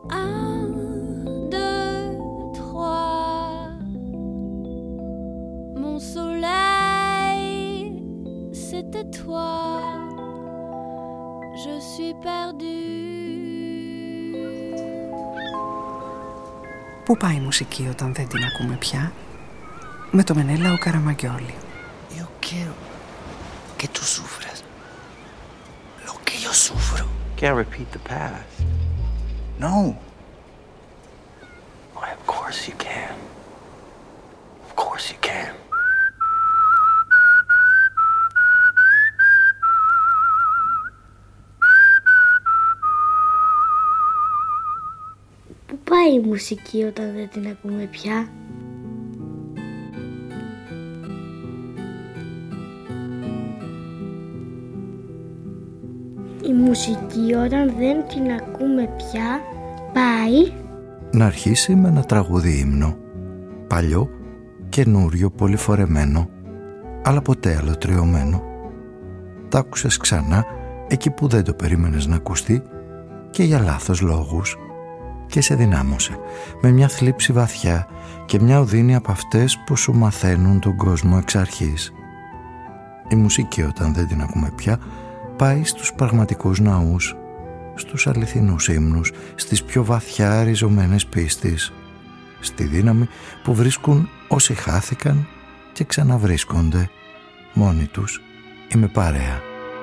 Un, deux, trois. Mon soleil, c'était toi. Je suis perdue. Πού πάει η μουσική όταν δεν την ακούμε πια? Με το Μενέλαο Καραμαγκιόλη. Yo quiero que tú sufras lo que yo sufro. Can't repeat the past. No. Why, of course you can. Of course you can. Πού πάει η μουσική όταν δεν την ακούμε πια? Η μουσική όταν δεν την ακούμε πια πάει να αρχίσει με ένα τραγούδι ύμνο, παλιό, καινούριο, πολυφορεμένο, αλλά ποτέ αλωτριωμένο. Τ' άκουσες ξανά εκεί που δεν το περίμενες να ακουστεί και για λάθος λόγους και σε δυνάμωσε με μια θλίψη βαθιά και μια οδύνη από αυτές που σου μαθαίνουν τον κόσμο εξ αρχής. Η μουσική όταν δεν την ακούμε πια πάει στους πραγματικούς ναούς, στους αληθινούς ύμνους, στις πιο βαθιά ριζωμένες πίστεις, στη δύναμη που βρίσκουν όσοι χάθηκαν και ξαναβρίσκονται μόνοι τους ή με παρέα.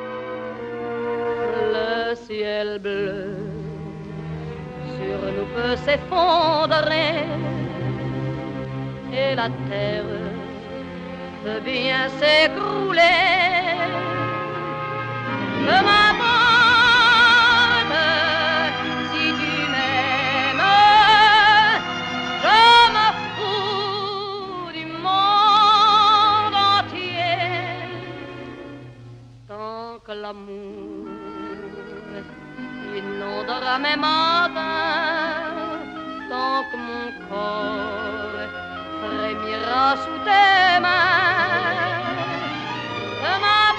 Le ciel bleu sur nous peut s'effondrer et la terre peut bien s'écrouler. Que m'importe si tu m'aimes, je me fous du monde entier. Tant que l'amour inondera mes matins, tant que mon corps frémira sous tes mains, que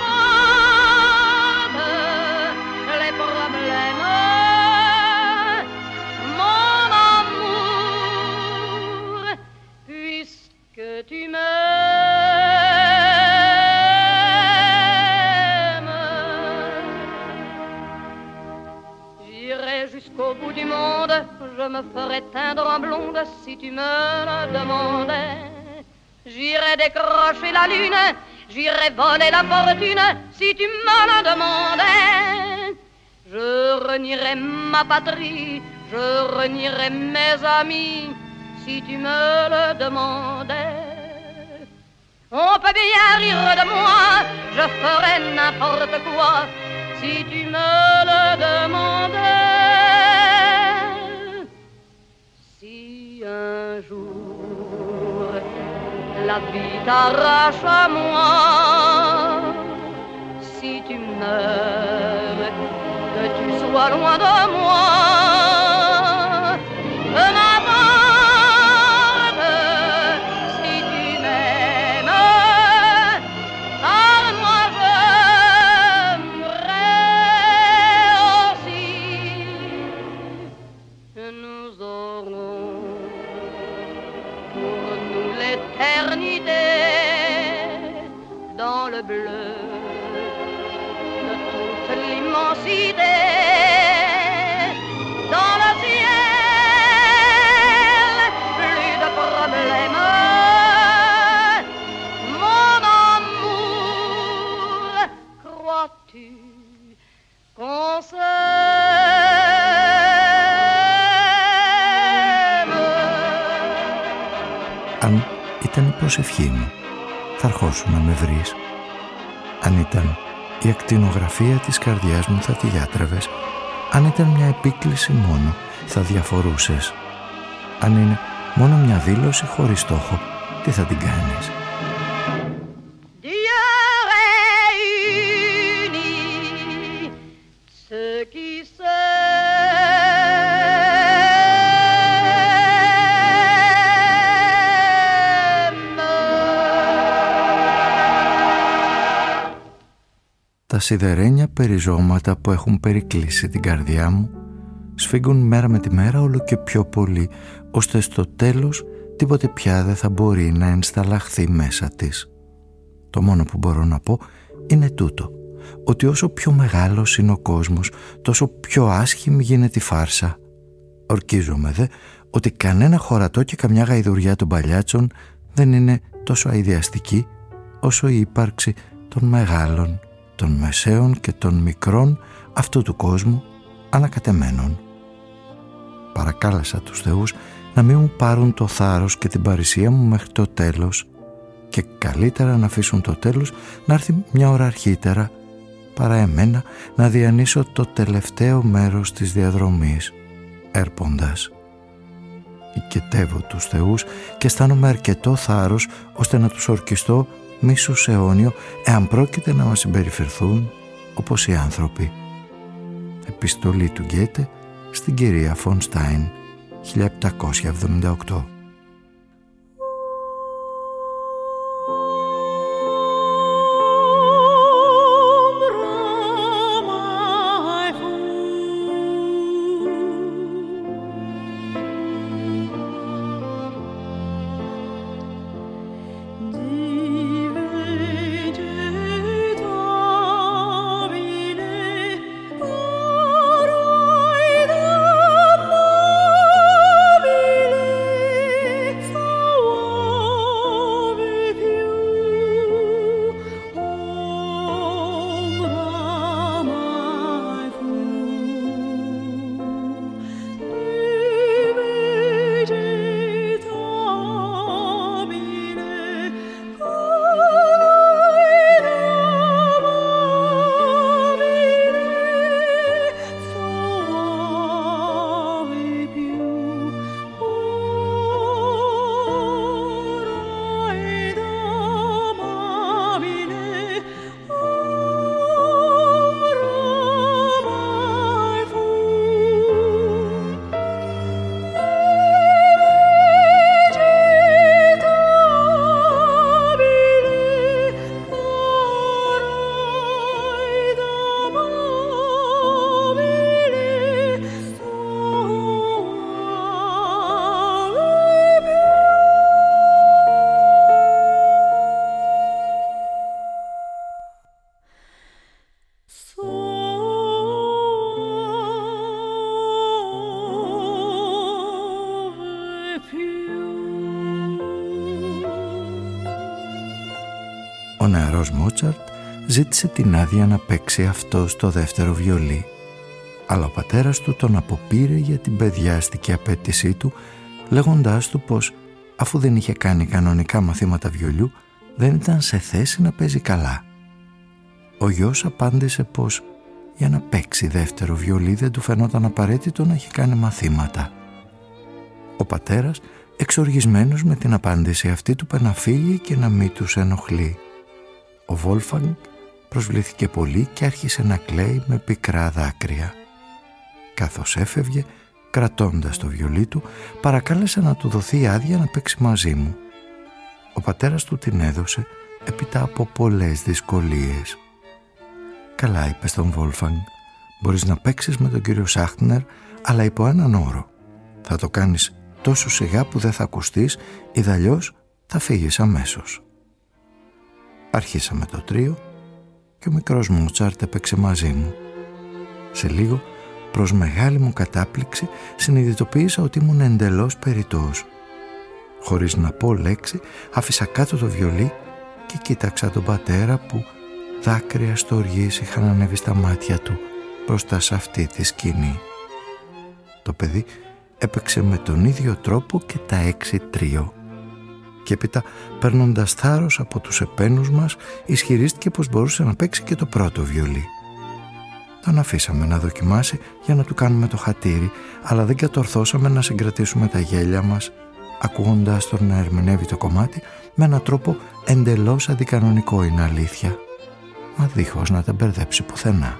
tu m'aimes. J'irai jusqu'au bout du monde, je me ferai teindre en blonde si tu me le demandais. J'irai décrocher la lune, j'irai voler la fortune si tu me le demandais. Je renierai ma patrie, je renierai mes amis si tu me le demandais. On peut bien rire de moi, je ferai n'importe quoi si tu me le demandais. Si un jour la vie t'arrache à moi, si tu meurs, que tu sois loin de moi, bleu de toute l'immensité, dans le ciel, plus de problèmes. Mon amour, crois-tu qu'on s'aime? Αν ήταν η προσευχή μου, θα αρχόσουν να με βρεις. Αν ήταν η ακτινογραφία της καρδιάς μου, θα τη διάτρεβες. Αν ήταν μια επίκληση μόνο, θα διαφορούσες. Αν είναι μόνο μια δήλωση χωρίς στόχο, τι θα την κάνεις? Τα σιδερένια περιζώματα που έχουν περικλείσει την καρδιά μου σφίγγουν μέρα με τη μέρα όλο και πιο πολύ, ώστε στο τέλος τίποτε πια δεν θα μπορεί να ενσταλλαχθεί μέσα της. Το μόνο που μπορώ να πω είναι τούτο, ότι όσο πιο μεγάλος είναι ο κόσμος, τόσο πιο άσχημη γίνεται η φάρσα. Ορκίζομαι δε ότι κανένα χωρατό και καμιά γαϊδουριά των παλιάτσων δεν είναι τόσο αηδιαστική όσο η ύπαρξη των μεγάλων, των μεσαίων και των μικρών αυτού του κόσμου ανακατεμένων. Παρακάλεσα τους θεούς να μην μου πάρουν το θάρρος και την παρησία μου μέχρι το τέλος και καλύτερα να αφήσουν το τέλος να έρθει μια ώρα αρχίτερα παρά εμένα να διανύσω το τελευταίο μέρος της διαδρομής έρποντας. Οικετεύω τους θεούς και αισθάνομαι αρκετό θάρρος ώστε να τους ορκιστώ μίσους αιώνιο εάν πρόκειται να μας συμπεριφερθούν όπως οι άνθρωποι. Επιστολή του Γκέτε στην κυρία Φον Στάιν, 1778. Ο νεαρός Μότσαρτ ζήτησε την άδεια να παίξει αυτό στο δεύτερο βιολί, αλλά ο πατέρας του τον αποπήρε για την παιδιάστικη απέτησή του, λέγοντάς του πως αφού δεν είχε κάνει κανονικά μαθήματα βιολιού δεν ήταν σε θέση να παίζει καλά. Ο γιος απάντησε πως για να παίξει δεύτερο βιολί δεν του φαινόταν απαραίτητο να έχει κάνει μαθήματα. Ο πατέρας, εξοργισμένος με την απάντηση αυτή, του είπε να φύγει και να μην τους ενοχλεί. Ο Βόλφανγκ προσβλήθηκε πολύ και άρχισε να κλαίει με πικρά δάκρυα. Καθώς έφευγε, κρατώντας το βιολί του, παρακάλεσε να του δοθεί άδεια να παίξει μαζί μου. Ο πατέρας του την έδωσε έπειτα από πολλές δυσκολίες. «Καλά», είπε στον Βόλφανγκ, «μπορείς να παίξεις με τον κύριο Σάχτνερ, αλλά υπό έναν όρο. Θα το κάνεις τόσο σιγά που δεν θα ακουστείς, ιδαλλιώς θα φύγεις αμέσως». Αρχίσαμε το τρίο και ο μικρός Μότσαρτ έπαιξε μαζί μου. Σε λίγο, προς μεγάλη μου κατάπληξη, συνειδητοποίησα ότι ήμουν εντελώς περιττός. Χωρίς να πω λέξη, άφησα κάτω το βιολί και κοίταξα τον πατέρα που δάκρυα στοργής είχαν ανέβει στα μάτια του μπροστά σε αυτή τη σκηνή. Το παιδί έπαιξε με τον ίδιο τρόπο και τα 6 τρίο. Και έπειτα, παίρνοντας θάρρος από τους επένους μας, ισχυρίστηκε πως μπορούσε να παίξει και το πρώτο βιολί. Τον αφήσαμε να δοκιμάσει για να του κάνουμε το χατήρι, αλλά δεν κατορθώσαμε να συγκρατήσουμε τα γέλια μας, ακούγοντας τον να ερμηνεύει το κομμάτι με έναν τρόπο εντελώς αντικανονικό, είναι αλήθεια, μα δίχως να τα μπερδέψει πουθενά.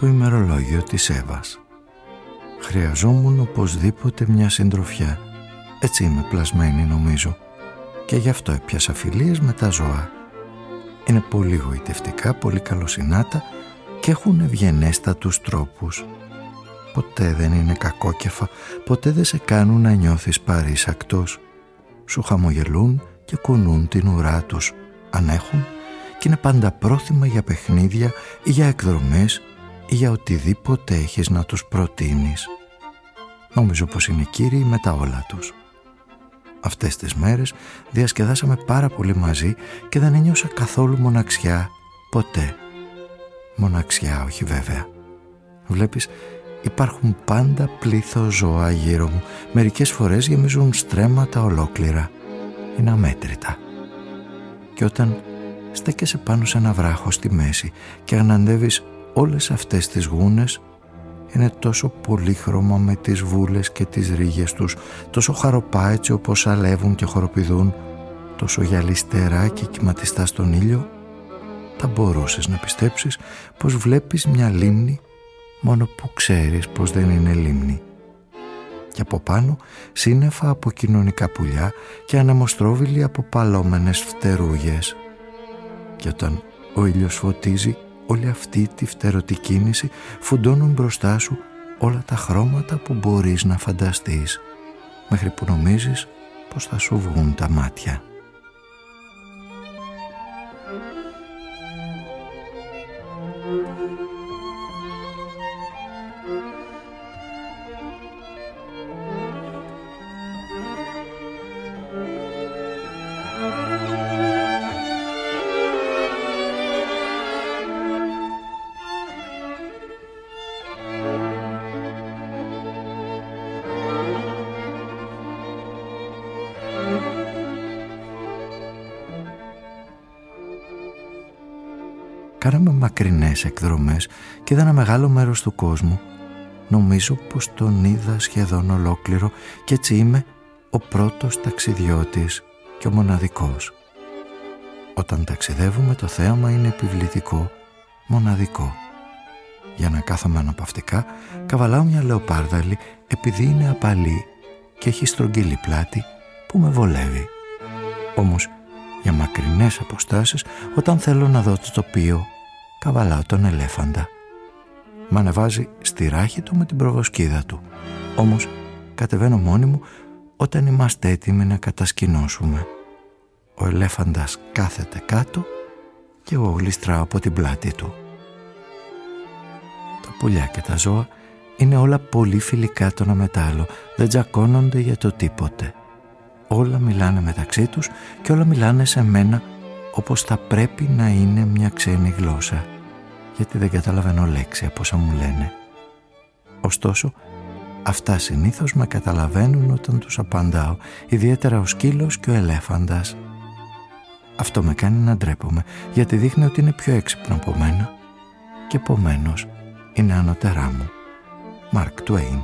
το ημερολόγιο της Εύας. Χρειαζόμουν οπωσδήποτε μια συντροφιά. Έτσι είμαι πλασμένη νομίζω. Και γι' αυτό έπιασα φιλίες με τα ζώα. Είναι πολύ γοητευτικά, πολύ καλοσυνάτα και έχουν ευγενέστατους τρόπους. Ποτέ δεν είναι κακόκεφα, ποτέ δεν σε κάνουν να νιώθεις παρήσακτος. Σου χαμογελούν και κουνούν την ουρά τους, αν έχουν, και είναι πάντα πρόθυμα για παιχνίδια ή για εκδρομές ή για οτιδήποτε έχεις να τους προτείνεις. Νομίζω πως είναι κύριοι με τα όλα τους. Αυτές τις μέρες διασκεδάσαμε πάρα πολύ μαζί και δεν ένιωσα καθόλου μοναξιά, ποτέ. Μοναξιά όχι βέβαια. Βλέπεις, υπάρχουν πάντα πλήθος ζώα γύρω μου. Μερικές φορές γεμίζουν στρέμματα ολόκληρα. Είναι αμέτρητα. Και όταν στέκεσαι πάνω σε ένα βράχο στη μέση και αναντεύεις όλες αυτές τις γούνες, είναι τόσο πολύχρωμα με τις βούλες και τις ρίγες τους, τόσο χαροπά έτσι όπως αλεύουν και χοροπηδούν, τόσο γυαλιστερά και κυματιστά στον ήλιο, θα μπορούσες να πιστέψεις πως βλέπεις μια λίμνη μόνο που ξέρεις πως δεν είναι λίμνη. Και από πάνω σύννεφα από κοινωνικά πουλιά και ανεμοστρόβιλοι από παλόμενες φτερούγες. Και όταν ο ήλιος φωτίζει όλη αυτή τη φτερωτή κίνηση, φουντώνουν μπροστά σου όλα τα χρώματα που μπορείς να φανταστείς, μέχρι που νομίζεις πως θα σου βγουν τα μάτια. Κάναμε μακρινές εκδρομές και είδα ένα μεγάλο μέρος του κόσμου. Νομίζω πως τον είδα σχεδόν ολόκληρο και έτσι είμαι ο πρώτος ταξιδιώτης και ο μοναδικός. Όταν ταξιδεύουμε το θέαμα είναι επιβλητικό, μοναδικό. Για να κάθομαι αναπαυτικά καβαλάω μια λεοπάρδαλη επειδή είναι απαλή και έχει στρογγυλή πλάτη που με βολεύει. Όμως για μακρινές αποστάσεις, όταν θέλω να δω το τοπίο, καβαλάω τον ελέφαντα. Μ' ανεβάζει στη ράχη του με την προβοσκίδα του. Όμως κατεβαίνω μόνη μου όταν είμαστε έτοιμοι να κατασκηνώσουμε. Ο ελέφαντας κάθεται κάτω και εγώ γλιστράω από την πλάτη του. Τα πουλιά και τα ζώα είναι όλα πολύ φιλικά το ένα με το άλλο, δεν τζακώνονται για το τίποτε. Όλα μιλάνε μεταξύ τους και όλα μιλάνε σε μένα όπως θα πρέπει να είναι μια ξένη γλώσσα, γιατί δεν καταλαβαίνω λέξη από όσα μου λένε. Ωστόσο, αυτά συνήθως με καταλαβαίνουν όταν τους απαντάω, ιδιαίτερα ο σκύλος και ο ελέφαντας. Αυτό με κάνει να ντρέπομαι, γιατί δείχνει ότι είναι πιο έξυπνο από μένα και επομένως είναι ανώτερά μου. Μαρκ Τουέιν.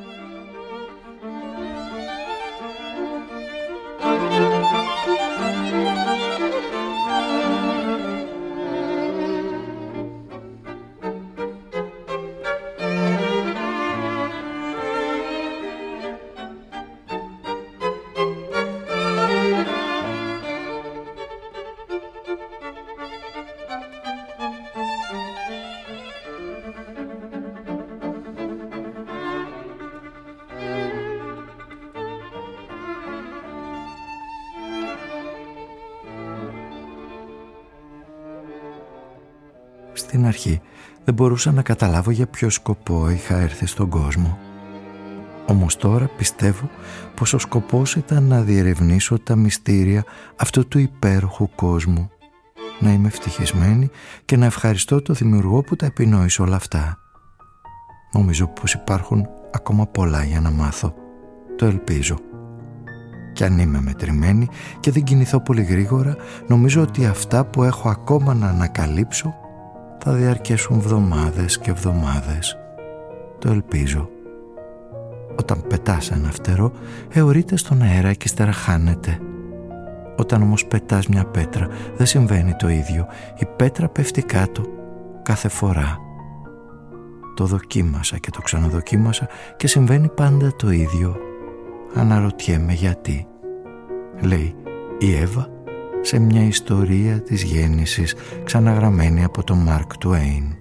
Στην αρχή δεν μπορούσα να καταλάβω για ποιο σκοπό είχα έρθει στον κόσμο. Όμως τώρα πιστεύω πως ο σκοπός ήταν να διερευνήσω τα μυστήρια αυτού του υπέροχου κόσμου, να είμαι ευτυχισμένη και να ευχαριστώ το δημιουργό που τα επινόησε όλα αυτά. Νομίζω πως υπάρχουν ακόμα πολλά για να μάθω. Το ελπίζω. Κι αν είμαι μετρημένη και δεν κινηθώ πολύ γρήγορα, νομίζω ότι αυτά που έχω ακόμα να ανακαλύψω θα διαρκέσουν εβδομάδες και εβδομάδες. Το ελπίζω. Όταν πετάς ένα φτερό, αιωρείται στον αέρα και ύστερα χάνεται. Όταν όμως πετάς μια πέτρα, δεν συμβαίνει το ίδιο. Η πέτρα πέφτει κάτω κάθε φορά. Το δοκίμασα και το ξαναδοκίμασα και συμβαίνει πάντα το ίδιο. Αναρωτιέμαι γιατί. Λέει η Εύα σε μια ιστορία της γέννησης ξαναγραμμένη από τον Μάρκ Τουέιν.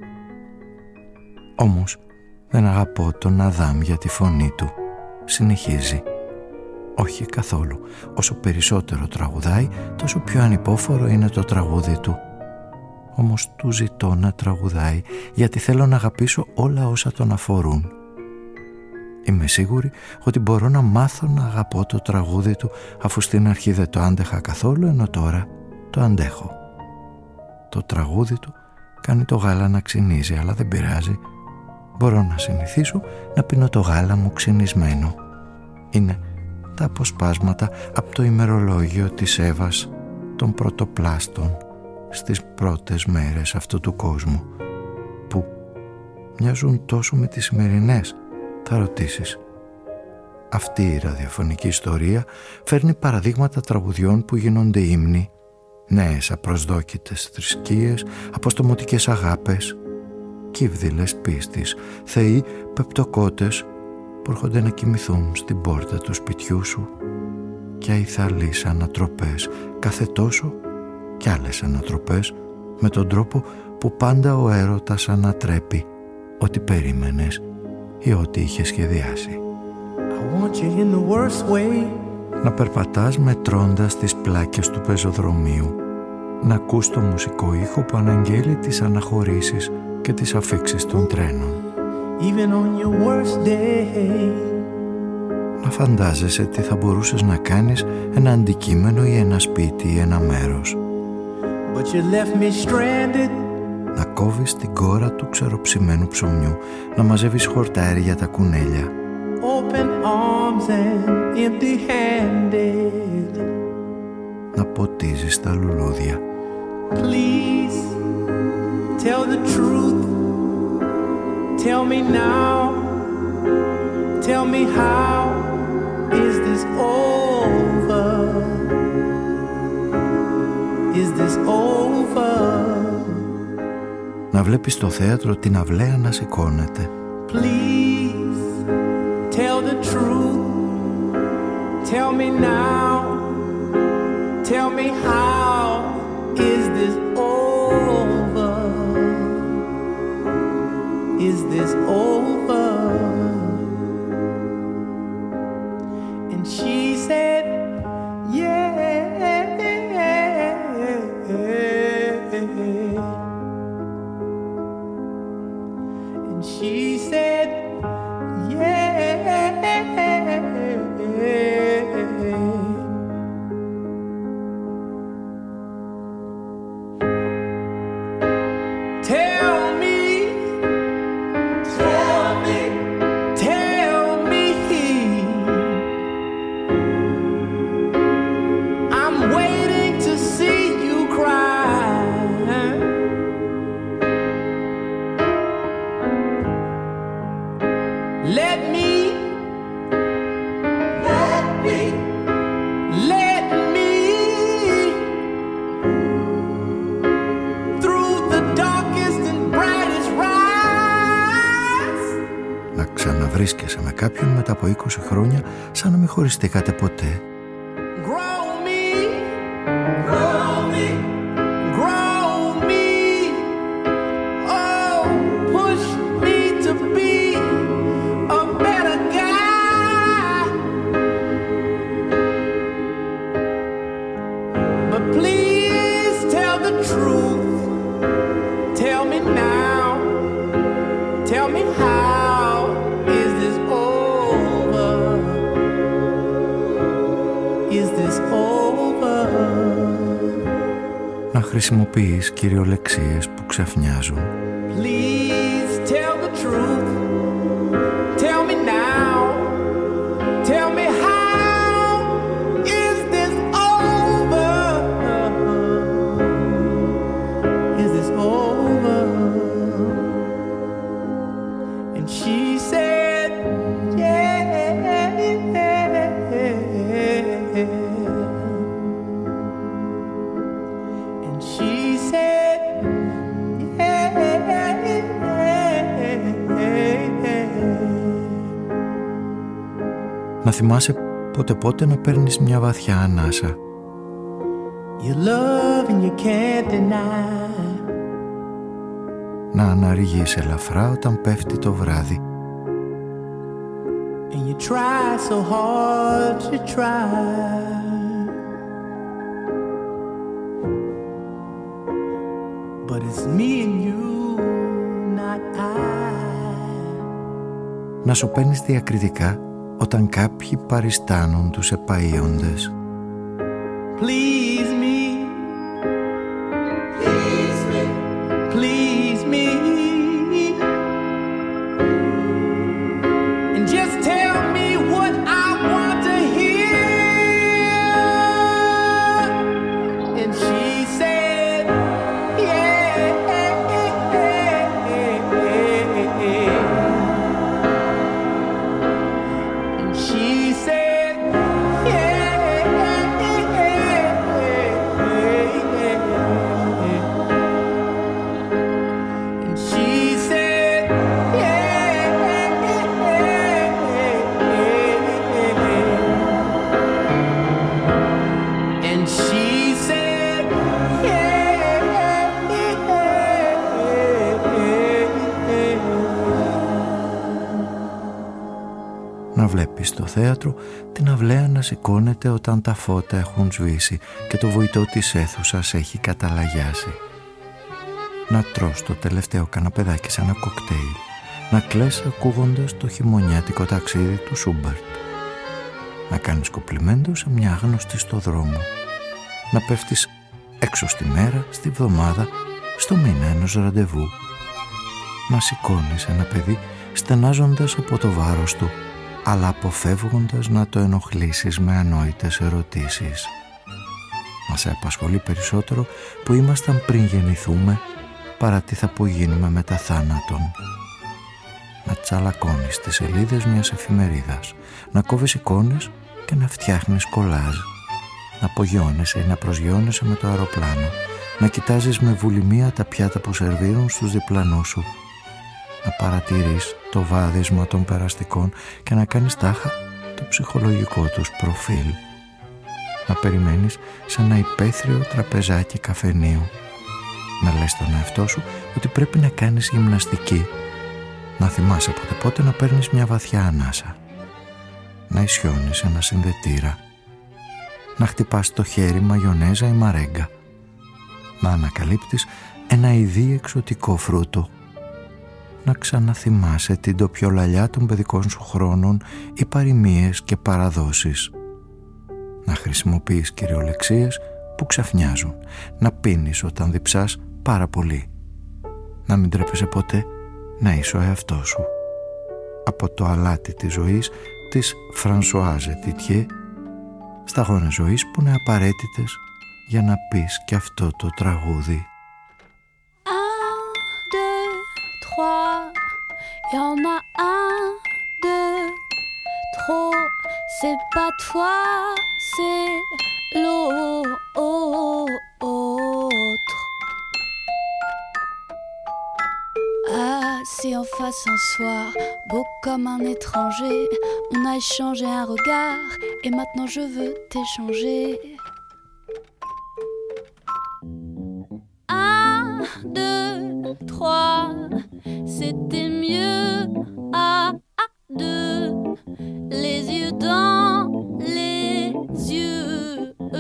Όμως δεν αγαπώ τον Αδάμ για τη φωνή του. Συνεχίζει. Όχι καθόλου. Όσο περισσότερο τραγουδάει, τόσο πιο ανυπόφορο είναι το τραγούδι του. Όμως του ζητώ να τραγουδάει, γιατί θέλω να αγαπήσω όλα όσα τον αφορούν. Είμαι σίγουρη ότι μπορώ να μάθω να αγαπώ το τραγούδι του, αφού στην αρχή δεν το άντεχα καθόλου, ενώ τώρα το αντέχω. Το τραγούδι του κάνει το γάλα να ξυνίζει, αλλά δεν πειράζει. Μπορώ να συνηθίσω να πίνω το γάλα μου ξυνισμένο. Είναι τα αποσπάσματα από το ημερολόγιο της Εύας των πρωτοπλάστων στις πρώτες μέρες αυτού του κόσμου, που μοιάζουν τόσο με τις σημερινές, θα ρωτήσεις. Αυτή η ραδιοφωνική ιστορία φέρνει παραδείγματα τραγουδιών που γίνονται ύμνοι, νέες απροσδόκητες θρησκείες, αποστομωτικές αγάπες, κύβδηλες πίστης, θεοί πεπτοκότες που έρχονται να κοιμηθούν στην πόρτα του σπιτιού σου, και αϊθαλείς ανατροπές κάθε τόσο κι άλλες ανατροπές, με τον τρόπο που πάντα ο έρωτας ανατρέπει ό,τι περίμενες ή ό,τι είχε σχεδιάσει. Να περπατάς μετρώντας τις πλάκες του πεζοδρομίου, να ακούς το μουσικό ήχο που αναγγέλει τις αναχωρήσεις και τις αφίξεις των τρένων. Να φαντάζεσαι τι θα μπορούσες να κάνεις ένα αντικείμενο ή ένα σπίτι ή ένα μέρος. Να κόβεις την κόρα του ξεροψημένου ψωμιού, να μαζεύεις χορτάρι για τα κουνέλια. Να ποτίζεις τα λουλούδια. Please tell the truth. Tell me now. Tell me how is this over? Is this over? Να βλέπεις στο θέατρο την αυλαία να σηκώνεται. Please tell the truth. Tell me now. Tell me how is this over? Is this over? And she said, yeah. And she said, yeah. Βρίσκεσαι με κάποιον μετά από 20 χρόνια σαν να μην χωριστήκατε ποτέ. Να χρησιμοποιείς κυριολεξίες που ξαφνιάζουν. Please tell the truth. Tell me now. Tell me how is this over? Is this over? And she said, yeah. And she said, yeah. θυμάσαι πότε να παίρνεις μια βαθιά ανάσα. You love and you can't deny. Να αναργείς ελαφρά όταν πέφτει το βράδυ. And you try so hard to try. But it's me and you, not I. Να σωπαίνεις διακριτικά όταν κάποιοι παριστάνουν τους επαΐοντες. Please me, please me, please me, and just tell me what I want to hear. And she said, yeah, and she said, Να βλέπεις στο θέατρο την αυλαία να σηκώνεται όταν τα φώτα έχουν σβήσει και το βουητό της αίθουσας έχει καταλαγιάσει. Να τρως το τελευταίο καναπεδάκι σε ένα κοκτέιλ. Να κλαις ακούγοντας το χειμωνιάτικο ταξίδι του Σούμπερτ. Να κάνεις κομπλιμέντο σε μια άγνωστη στο δρόμο. Να πέφτεις έξω στη μέρα, στη βδομάδα, στο μήνα ενός ραντεβού. Να σηκώνεις ένα παιδί στενάζοντας από το βάρος του, αλλά αποφεύγοντας να το ενοχλήσεις με ανόητες ερωτήσεις. Μας απασχολεί περισσότερο που ήμασταν πριν γεννηθούμε παρά τι θα απογίνουμε μετά θάνατον. Να τσαλακώνεις τις σελίδες μιας εφημερίδας, να κόβεις εικόνες και να φτιάχνεις κολάζ, να απογειώνεσαι ή να προσγειώνεσαι με το αεροπλάνο, να κοιτάζεις με βουλημία τα πιάτα που σερβίρουν στους διπλανούς σου, να παρατηρείς το βάδισμα των περαστικών και να κάνεις τάχα το ψυχολογικό τους προφίλ, να περιμένεις σε ένα υπαίθριο τραπεζάκι καφενείου, να λες στον εαυτό σου ότι πρέπει να κάνεις γυμναστική, να θυμάσαι πότε να παίρνεις μια βαθιά ανάσα, να ισιώνεις ένα συνδετήρα, να χτυπάς το χέρι μαγιονέζα ή μαρέγκα, να ανακαλύπτεις ένα ειδή εξωτικό φρούτο, να ξαναθυμάσαι την τοπιολαλιά των παιδικών σου χρόνων ή παροιμίες και παραδόσεις, να χρησιμοποιείς κυριολεξίες που ξαφνιάζουν, να πίνεις όταν διψάς πάρα πολύ, να μην τρέπεσαι ποτέ να είσαι ο εαυτός σου. Από το αλάτι της ζωής της Φρανσουάζε Τιτιέ, σταγόνες ζωής που είναι απαραίτητες για να πεις και αυτό το τραγούδι. 1, 2, 3, y en a 1, 2, trop, c'est pas toi, c'est l'autre. Assis en face un soir, beau comme un étranger, on a échangé un regard, et maintenant je veux t'échanger. 1, 2, 3, c'était mieux à 2, les yeux dans les yeux.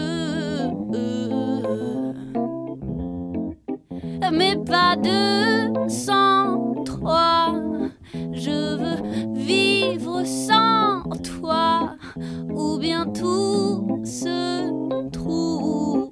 Mais pas 203, je veux vivre sans toi, ou bien tout se trouve.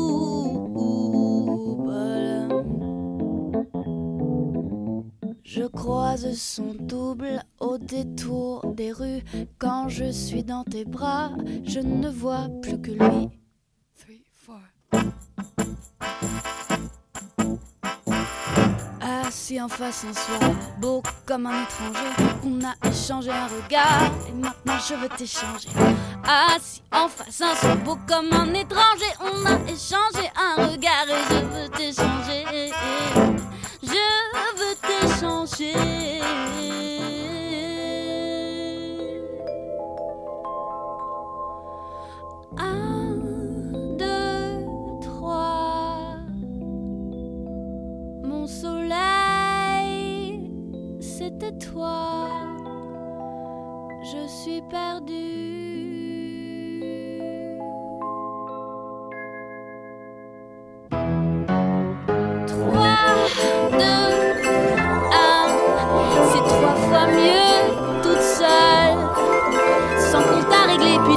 Je croise son double au détour des rues. Quand je suis dans tes bras, je ne vois plus que lui. 3, 4. Assis en face un soir, beau comme un étranger, on a échangé un regard et maintenant je veux t'échanger. Assis en face un soir, beau comme un étranger, on a échangé un regard et je veux t'échanger. Je veux t'échanger.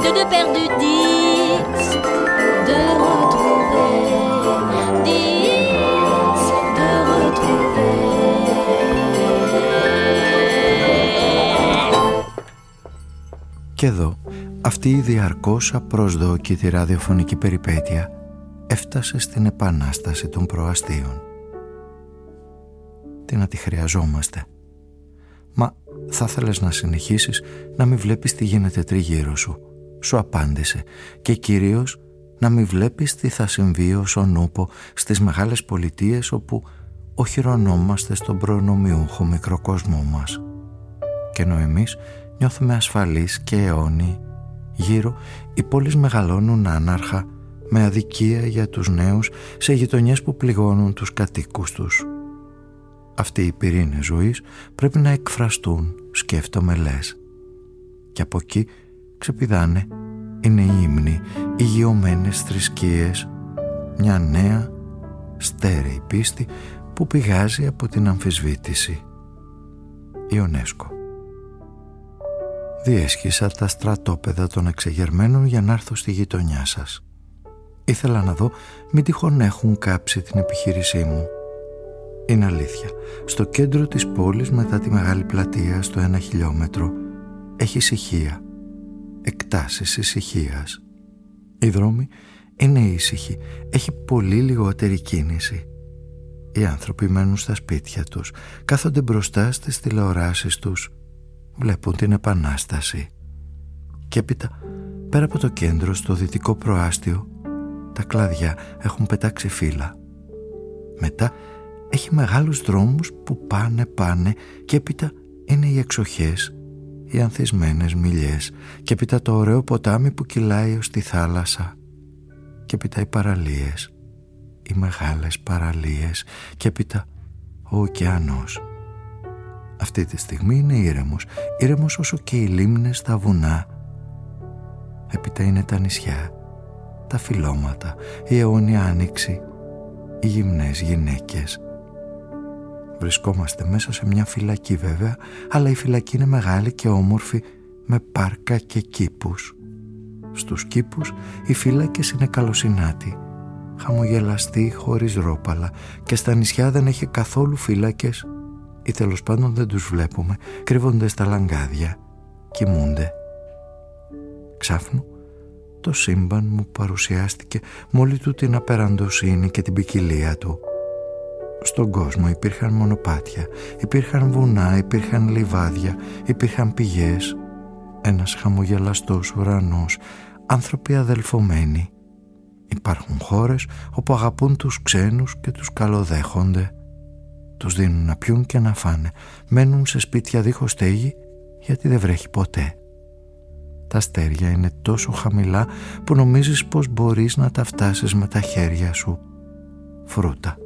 de perdu, 10 de retrouver, 10 de retrouver. Και εδώ αυτή η διαρκώς απροσδόκητη ραδιοφωνική περιπέτεια έφτασε στην επανάσταση των προαστίων. Τι να τη χρειαζόμαστε. Μα θα θέλες να συνεχίσεις να μην βλέπεις τι γίνεται τριγύρω σου. Σου απάντησε. Και κυρίως να μην βλέπεις τι θα συμβεί ως ονούπο στις μεγάλες πολιτείες όπου οχυρωνόμαστε στον προνομιούχο μικροκόσμο μας. Και ενώ εμείς νιώθουμε ασφαλείς και αιώνιοι, γύρω οι πόλεις μεγαλώνουν άναρχα με αδικία για τους νέους σε γειτονιές που πληγώνουν τους κατοίκους τους. Αυτοί οι πυρήνες ζωής πρέπει να εκφραστούν, σκέφτομαι λες. Και από εκεί ξεπηδάνε, είναι οι ύμνοι, οι γειωμένες θρησκείες, μια νέα στέρεη πίστη που πηγάζει από την αμφισβήτηση. Ιονέσκο. Διέσχισα τα στρατόπεδα των εξεγερμένων για να έρθω στη γειτονιά σας. Ήθελα να δω μην τυχόν έχουν κάψει την επιχείρησή μου. Είναι αλήθεια, στο κέντρο της πόλης μετά τη μεγάλη πλατεία στο 1 χιλιόμετρο έχει ησυχία, εκτάσεις ησυχίας. Οι δρόμοι είναι ήσυχοι, έχει πολύ λιγότερη κίνηση. Οι άνθρωποι μένουν στα σπίτια τους, κάθονται μπροστά στις τηλεοράσεις τους, βλέπουν την επανάσταση. Και έπειτα, πέρα από το κέντρο, στο δυτικό προάστιο, τα κλαδιά έχουν πετάξει φύλλα. Μετά έχει μεγάλους δρόμους που πάνε και έπειτα είναι οι εξοχές, οι ανθισμένες μιλιές και έπειτα το ωραίο ποτάμι που κυλάει ως τη θάλασσα και έπειτα οι παραλίες, οι μεγάλες παραλίες και έπειτα ο ωκεανός. Αυτή τη στιγμή είναι ήρεμος όσο και οι λίμνες στα βουνά. Έπειτα είναι τα νησιά, τα φυλλώματα, η αιώνια άνοιξη, οι γυμνές γυναίκες. Βρισκόμαστε μέσα σε μια φυλακή βέβαια, αλλά η φυλακή είναι μεγάλη και όμορφη με πάρκα και κήπους. Στους κήπους οι φύλακες είναι καλοσυνάτοι, χαμογελαστοί χωρίς ρόπαλα και στα νησιά δεν έχει καθόλου φύλακες ή τέλος πάντων δεν τους βλέπουμε, κρύβονται στα λαγκάδια, κοιμούνται. Ξάφνου το σύμπαν μου παρουσιάστηκε με όλη του την απεραντοσύνη και την ποικιλία του. Στον κόσμο υπήρχαν μονοπάτια, υπήρχαν βουνά, υπήρχαν λιβάδια, υπήρχαν πηγές, ένας χαμογελαστός ουρανός, άνθρωποι αδελφωμένοι. Υπάρχουν χώρες όπου αγαπούν τους ξένους και τους καλοδέχονται. Τους δίνουν να πιούν και να φάνε, μένουν σε σπίτια δίχως στέγη γιατί δεν βρέχει ποτέ. Τα αστέρια είναι τόσο χαμηλά που νομίζεις πως μπορείς να τα φτάσεις με τα χέρια σου. Φρούτα.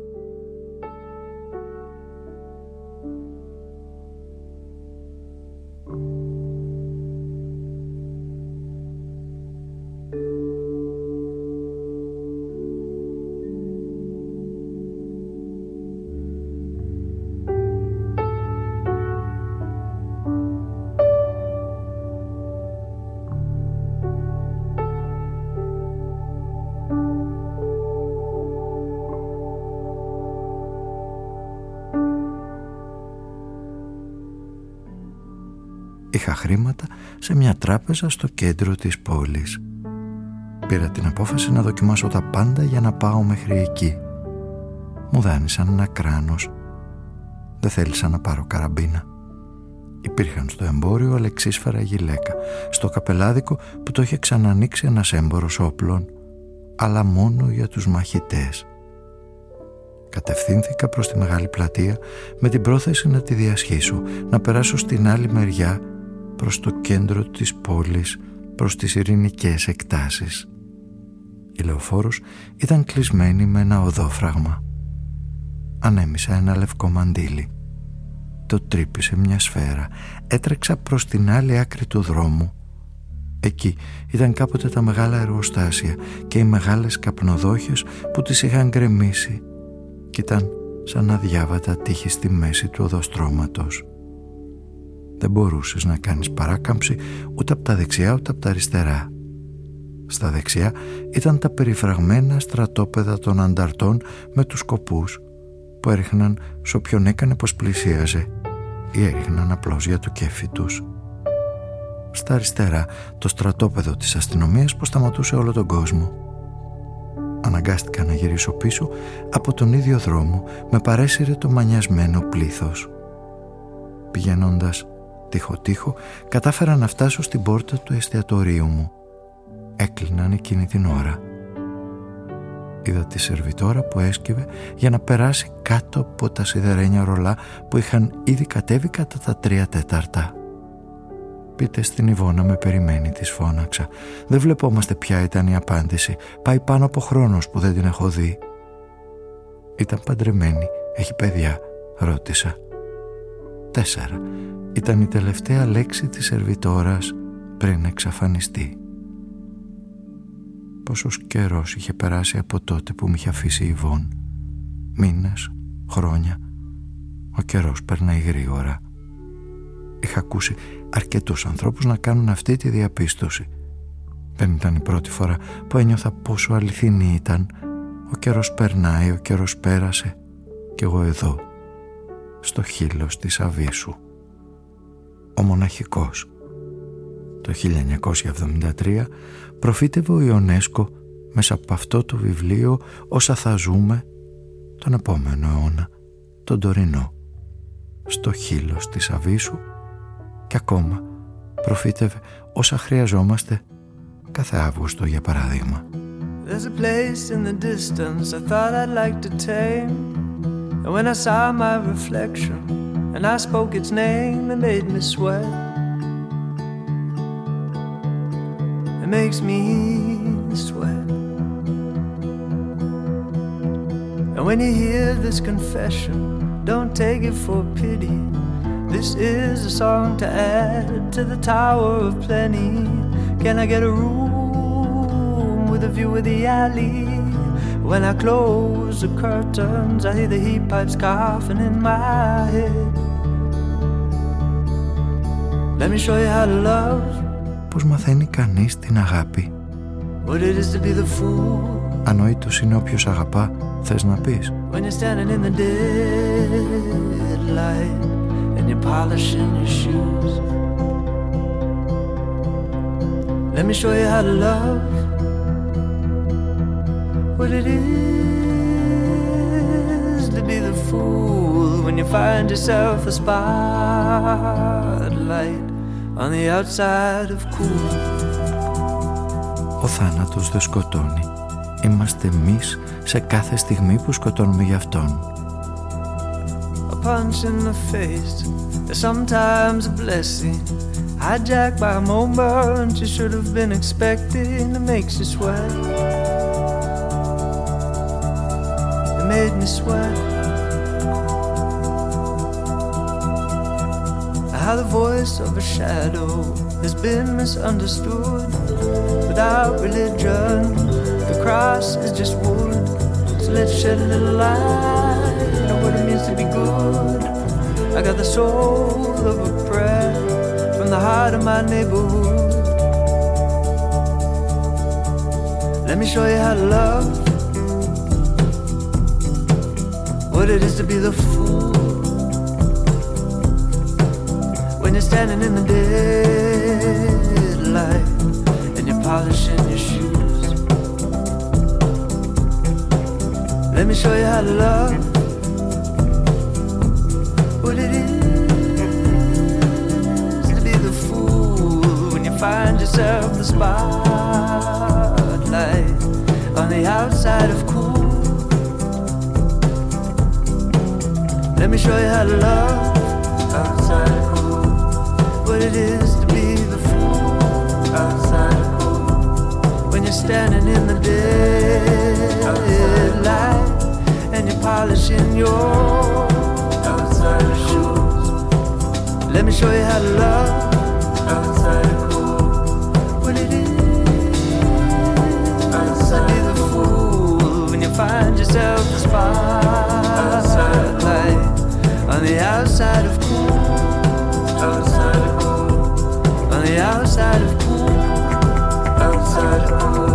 Είχα χρήματα σε μια τράπεζα στο κέντρο της πόλης. Πήρα την απόφαση να δοκιμάσω τα πάντα για να πάω μέχρι εκεί. Μου δάνεισαν ένα κράνος. Δεν θέλησα να πάρω καραμπίνα. Υπήρχαν στο εμπόριο αλεξίσφαιρα γυλαίκα, στο καπελάδικο που το είχε ξανανοίξει ένας έμπορος όπλων, αλλά μόνο για τους μαχητές. Κατευθύνθηκα προς τη μεγάλη πλατεία με την πρόθεση να τη διασχίσω, να περάσω στην άλλη μεριά προς το κέντρο της πόλης, προς τις ειρηνικές εκτάσεις. Η λεωφόρος ήταν κλεισμένη με ένα οδόφραγμα. Ανέμισα ένα λευκό μαντίλι. Το τρύπησε μια σφαίρα. Έτρεξα προς την άλλη άκρη του δρόμου. Εκεί ήταν κάποτε τα μεγάλα εργοστάσια και οι μεγάλες καπνοδόχες που τις είχαν γκρεμίσει και ήταν σαν αδιάβατα τείχη στη μέση του οδοστρώματος. Δεν μπορούσες να κάνεις παράκαμψη ούτε από τα δεξιά ούτε από τα αριστερά. Στα δεξιά ήταν τα περιφραγμένα στρατόπεδα των ανταρτών με τους σκοπούς που έριχναν σ' όποιον έκανε πως πλησίαζε ή έριχναν απλώς για το κέφι τους. Στα αριστερά το στρατόπεδο της αστυνομίας που σταματούσε όλο τον κόσμο. Αναγκάστηκα να γυρίσω πίσω από τον ίδιο δρόμο, με παρέσυρε το μανιασμένο πλήθος. Πηγαίνοντας τείχο-τείχο, κατάφερα να φτάσω στην πόρτα του εστιατορίου μου. Έκλειναν εκείνη την ώρα. Είδα τη σερβιτόρα που έσκυβε για να περάσει κάτω από τα σιδερένια ρολά που είχαν ήδη κατέβει κατά τα 3/4. «Πείτε στην Ιβώνα με περιμένει», της φώναξα. «Δεν βλεπόμαστε», ποια ήταν η απάντηση. «Πάει πάνω από χρόνος που δεν την έχω δει». «Ήταν παντρεμένη, έχει παιδιά?» ρώτησα. 4 ήταν η τελευταία λέξη της σερβιτόρας πριν εξαφανιστεί. Πόσος καιρός είχε περάσει από τότε που μ' είχε αφήσει η Ιβών? Μήνες, χρόνια. Ο καιρός περνάει γρήγορα. Είχα ακούσει αρκετούς ανθρώπους να κάνουν αυτή τη διαπίστωση. Δεν ήταν η πρώτη φορά που ένιωθα πόσο αληθινή ήταν. Ο καιρός περνάει, ο καιρός πέρασε κι εγώ εδώ, στο χείλος της Αβύσσου. Ο μοναχικός. Το 1973 προφήτευε ο Ιονέσκο μέσα από αυτό το βιβλίο όσα θα ζούμε τον επόμενο αιώνα, τον τωρινό, στο χείλος της Αβύσσου, και ακόμα προφήτευε όσα χρειαζόμαστε κάθε Αύγουστο, για παράδειγμα. There's a place in the distance I thought I'd like to tame, and when I saw my reflection and I spoke its name, it made me sweat. It makes me sweat. And when you hear this confession, don't take it for pity. This is a song to add to the Tower of Plenty. Can I get a room with a view of the alley? When I close the curtains, I hear the heat pipes coughing in my head. Let me show you how to love. Πώς μαθαίνει κανείς την αγάπη? What it is to be the fool. Ανόητος είναι όποιος αγαπά, θες να πεις? When you're standing in the dead light and you're polishing your shoes. Let me show you how to love. What it is to be the fool when you find yourself a spotlight on the outside of cool. Ο θάνατος δεν σκοτώνει. Είμαστε εμείς σε κάθε στιγμή που σκοτώνουμε για αυτόν. A punch in the face is sometimes a blessing. Hijacked by a moment you should have been expecting. It makes you sweat. It made me sweat. How the voice of a shadow has been misunderstood. Without religion, the cross is just wood. So let's shed a little light on what it means to be good. I got the soul of a prayer from the heart of my neighborhood. Let me show you how to love. What it is to be the fool when you're standing in the dead light and you're polishing your shoes. Let me show you how to love. What it is to be the fool when you find yourself the spotlight on the outside of cool. Let me show you how to love outside of cool. What it is to be the fool outside of cool when you're standing in the dead light and you're polishing your outside of shoes. Let me show you how to love outside of cool. What it is outside to be the fool when you find yourself the spotlight on the outside of cool. Outside of cool. On the outside of cool. Outside of cool.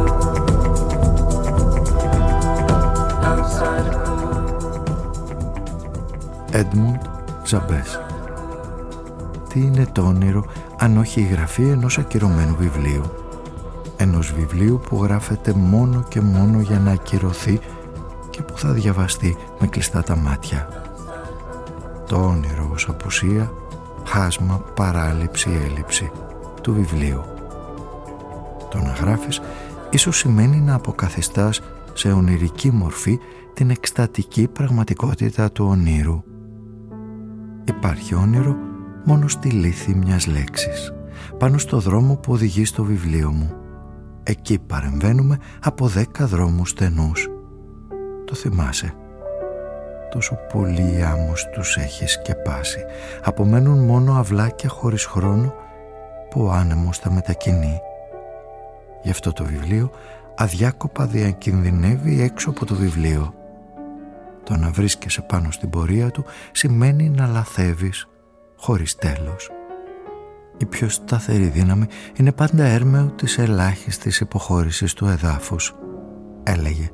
Έντμουντ Τζαμπές. Τι είναι το όνειρο αν όχι η γραφή ενός ακυρωμένου βιβλίου? Ενός βιβλίου που γράφεται μόνο και μόνο για να ακυρωθεί και που θα διαβαστεί με κλειστά τα μάτια. Το όνειρο ως απουσία, χάσμα, παράληψη, έλλειψη του βιβλίου. Το να γράφεις ίσως σημαίνει να αποκαθιστάς σε ονειρική μορφή την εκστατική πραγματικότητα του ονείρου. Υπάρχει όνειρο μόνο στη λύθη μιας λέξης, πάνω στο δρόμο που οδηγεί στο βιβλίο μου. Εκεί παρεμβαίνουμε από 10 δρόμους στενούς. Το θυμάσαι? Τόσο πολύ άμμος τους έχει σκεπάσει. Απομένουν μόνο αυλάκια χωρίς χρόνο που ο άνεμος τα μετακινεί. Γι' αυτό το βιβλίο αδιάκοπα διακινδυνεύει έξω από το βιβλίο. Το να βρίσκεσαι πάνω στην πορεία του σημαίνει να λαθεύεις χωρίς τέλος. Η πιο σταθερή δύναμη είναι πάντα έρμεο της ελάχιστης υποχώρησης του εδάφους, έλεγε.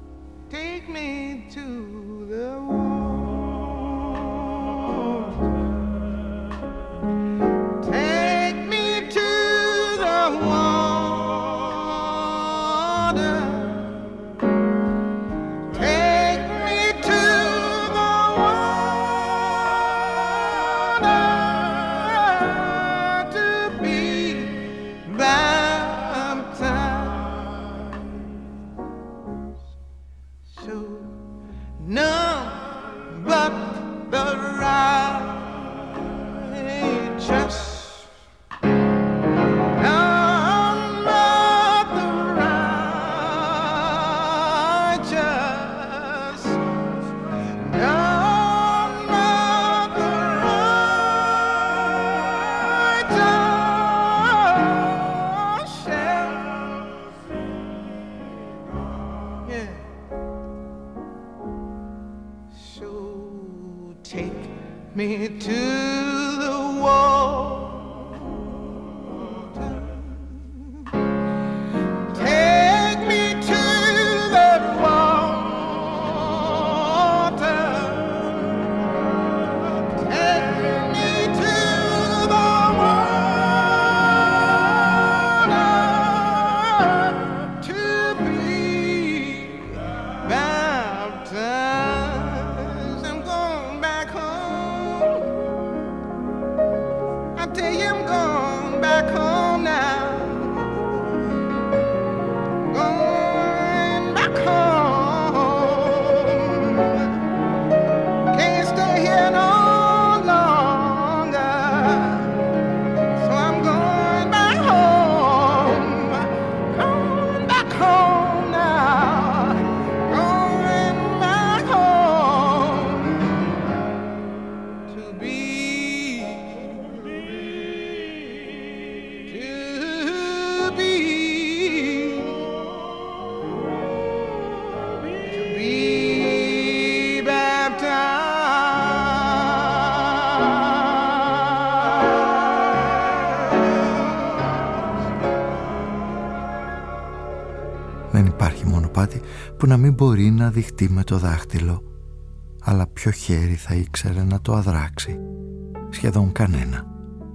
Που να μην μπορεί να δειχτεί με το δάχτυλο, αλλά ποιο χέρι θα ήξερε να το αδράξει? Σχεδόν κανένα.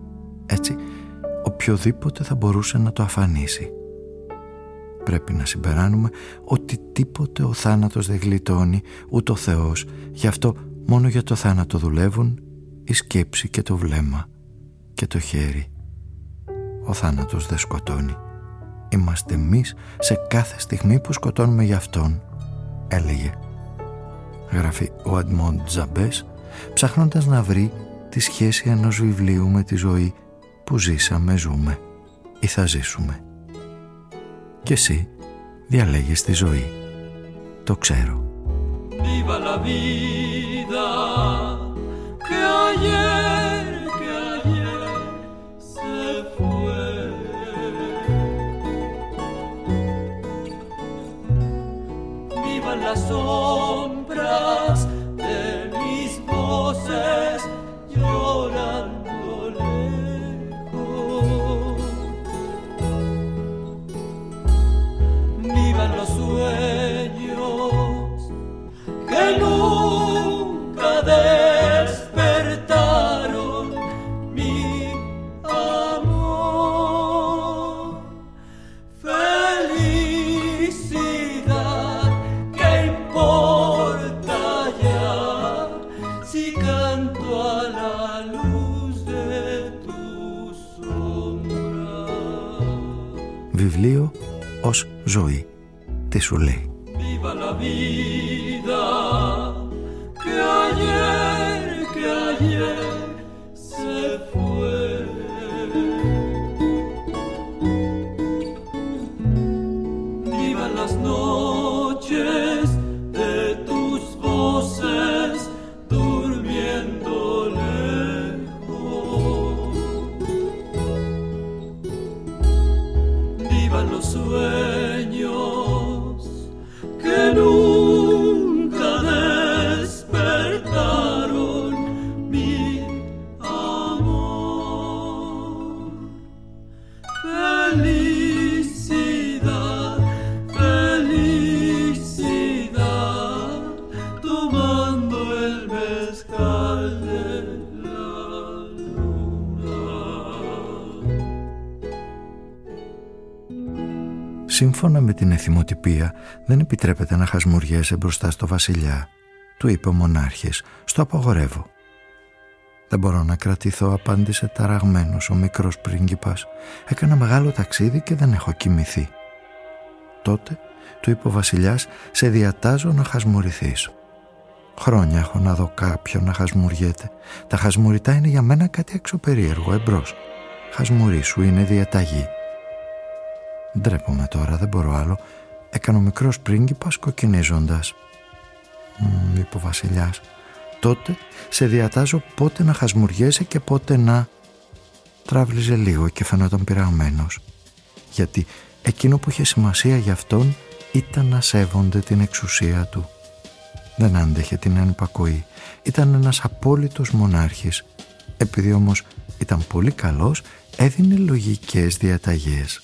Έτσι, οποιοδήποτε θα μπορούσε να το αφανίσει. Πρέπει να συμπεράνουμε ότι τίποτε ο θάνατος δεν γλιτώνει, ούτε ο Θεός. Γι' αυτό μόνο για το θάνατο δουλεύουν η σκέψη και το βλέμμα και το χέρι. Ο θάνατος δεν σκοτώνει. Είμαστε εμείς σε κάθε στιγμή που σκοτώνουμε για αυτόν, έλεγε. Γράφει ο Έντμουντ Τζαμπές, ψάχνοντας να βρει τη σχέση ενός βιβλίου με τη ζωή που ζήσαμε, ζούμε ή θα ζήσουμε. Και εσύ διαλέγεις τη ζωή. Το ξέρω. Viva la vida, que ayer se fue. Vivan las sombras de mis voces llorando lejos. Vivan los sueños que nunca de βιβλίο ως ζωή. Τι σου λέει? Viva la vida, que ayer se fue. Viva las noches de tus voces durmiendo lejos. Vivan los sueños que nunca despertaron mi amor. Felicidad, felicidad, tomando el mezcal de la luna. Σύμφωνα με την εθιμοτυπία, δεν επιτρέπεται να χασμουριέσαι μπροστά στο βασιλιά, του είπε ο μονάρχης. Στο απαγορεύω. Δεν μπορώ να κρατηθώ, απάντησε ταραγμένος ο μικρός πρίγκιπας. Έκανα μεγάλο ταξίδι και δεν έχω κοιμηθεί. Τότε, του είπε ο βασιλιάς, σε διατάζω να χασμουρηθείς. Χρόνια έχω να δω κάποιον να χασμουριέται. Τα χασμουριτά είναι για μένα κάτι εξωπερίεργο. Εμπρός. Χασμουρίσου είναι διαταγή. Ντρέπομαι τώρα, δεν μπορώ άλλο, έκανε ο μικρός πρίγκιπας κοκκινίζοντας. Είπε ο βασιλιάς. Τότε σε διατάζω πότε να χασμουριέσαι και πότε να... Τράβλιζε λίγο και φαινόταν πειραγμένος, γιατί εκείνο που είχε σημασία για αυτόν ήταν να σέβονται την εξουσία του. Δεν άντεχε την ανυπακοή. Ήταν ένας απόλυτος μονάρχης. Επειδή όμως ήταν πολύ καλός, έδινε λογικές διαταγές.